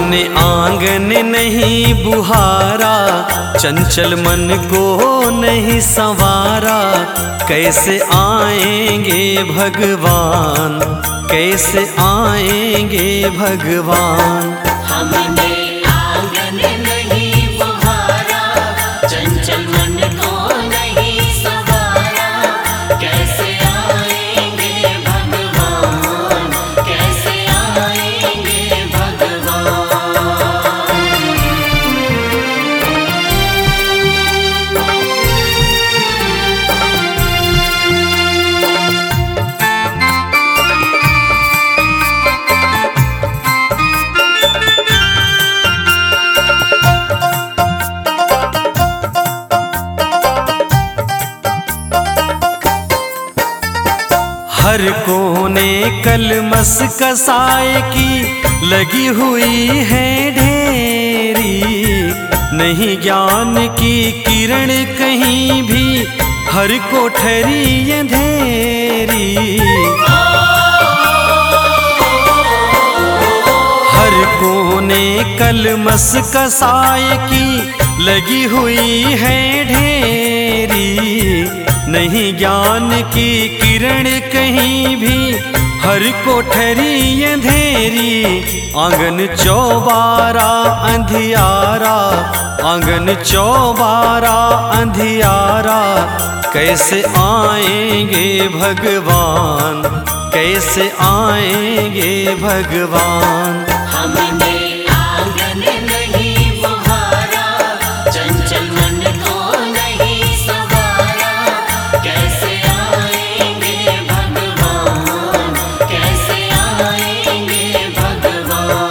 हमने आंगन नहीं बुहारा, चंचल मन को नहीं संवारा। कैसे आएंगे भगवान, कैसे आएंगे भगवान। हमने आंगन नहीं बुहारा, चंचल मन को नहीं संवारा। कैसे आएंगे भगवान, कैसे आएंगे भगवान। हर कोने कलमस कसाए की लगी हुई है ढेरी। नहीं ज्ञान की किरण कहीं भी, हर कोठरी अंधेरी। हर कोने कलमस कसाए की लगी हुई है ढेरी। नहीं ज्ञान की किरण कहीं भी, हर कोठरी अंधेरी। आंगन चौबारा अंधियारा, आंगन चौबारा अंधियारा। कैसे आएंगे भगवान, कैसे आएंगे भगवान। हमने आंगन नहीं बुहारा, चंचल मन को नहीं संवारा। कैसे आएंगे भगवान, कैसे आएंगे भगवान।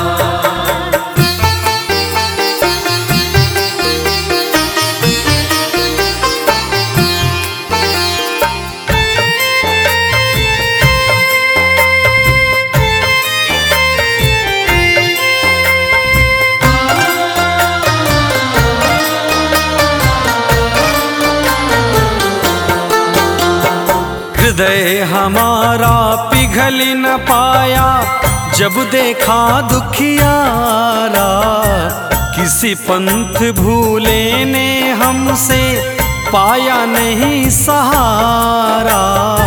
हृदय हमारा पिघल न पाया, जब देखा दुखियारा। किसी पंथ भूले ने हमसे, पाया नहीं सहारा।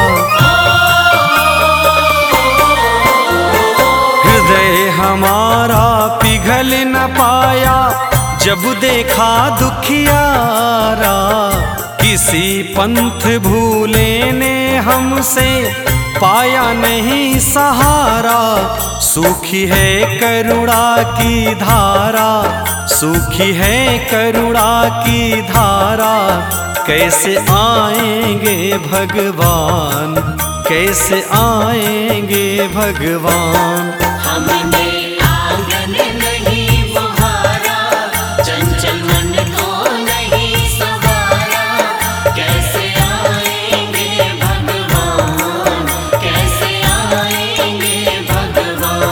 हृदय हमारा पिघल न पाया, जब देखा दुखियारा। किसी पंथ भूले ने हमसे, पाया नहीं सहारा। सूखी है करुणा की धारा, सूखी है करुणा की धारा। कैसे आएंगे भगवान, कैसे आएंगे भगवान। हमने आंगन नहीं बुहारा, चंचल मन को नहीं संवारा। कैसे आएंगे भगवान, कैसे आएंगे भगवान।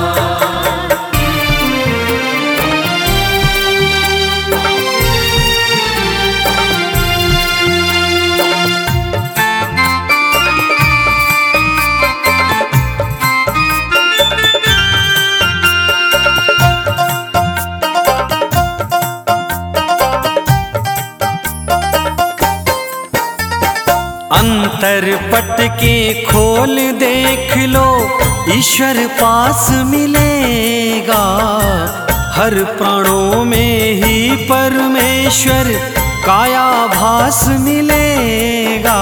अंतर पट के खोल देख लो, ईश्वर पास मिलेगा। हर प्राणों में ही परमेश्वर काया भास मिलेगा।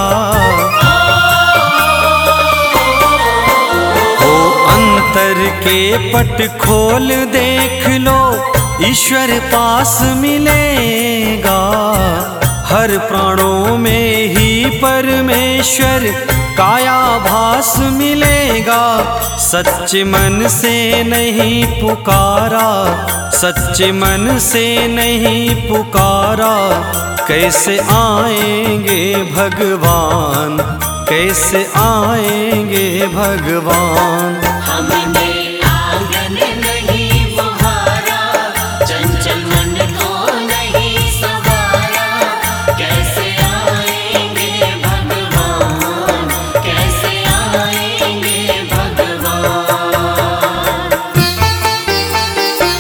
ओ अंतर के पट खोल देख लो, ईश्वर पास मिलेगा। हर प्राणों में ही परमेश्वर काया भास मिलेगा। सच्चे मन से नहीं पुकारा, सच्चे मन से नहीं पुकारा। कैसे आएंगे भगवान, कैसे आएंगे भगवान। हमने आंगन नहीं बुहारा, चंचल मन को नहीं संवारा। कैसे आएंगे भगवान, कैसे आएंगे भगवान।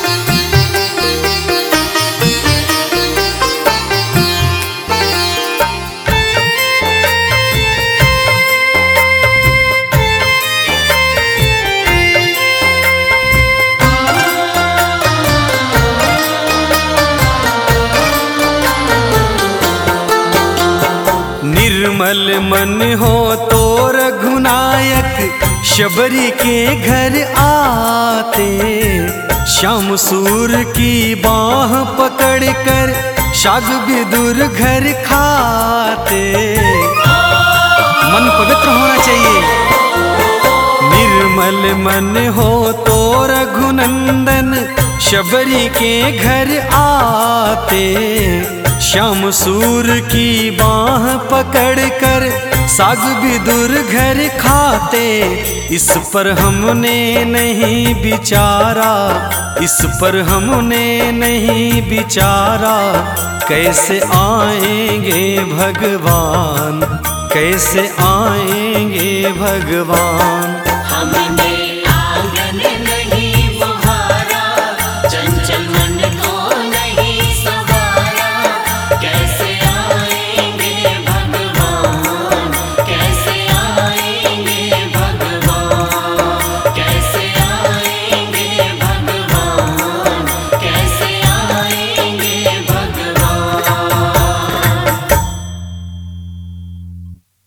निर्मल मन हो तो रघुनायक शबरी के घर आते, श्याम सूर की बाह पकड़ कर शाग विदुर घर खाते। मन पवित्र होना चाहिए। निर्मल मन हो तो रघुनंदन शबरी के घर आते, श्याम सूर की बाह पकड़ कर साग विदुर घर खाते। इस पर हमने नहीं विचारा, इस पर हमने नहीं विचारा, कैसे आएंगे भगवान, कैसे आएंगे भगवान। हमने